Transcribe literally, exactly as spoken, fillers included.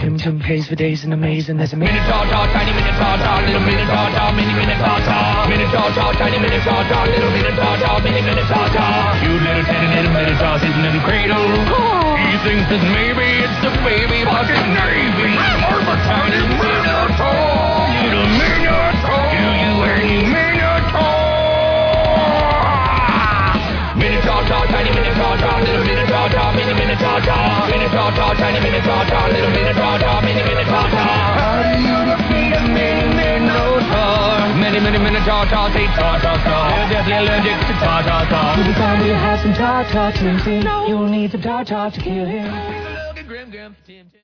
Tim Tim pays for days in a maze, and there's a minotaur, tiny minotaur, little minotaur, mini minotaur, minotaur, tiny minotaur, little minotaur, mini minotaur, cute little tiny little minotaur sitting in the cradle. He thinks that maybe it's the baby bucket navy, or the tiny minotaur, little minotaur. Do you any minotaur? Minotaur, tiny minotaur, little minotaur, mini minotaur, minotaur, tiny minotaur, little minotaur, mini minotaur. How do you defeat a mini minotaur? Many, many minotaur, they tar, tar, tar. They're deathly allergic to tar, tar, tar. You'll be found to have some tar, tar, Tim, Tim. You'll need some tar, tar to kill him.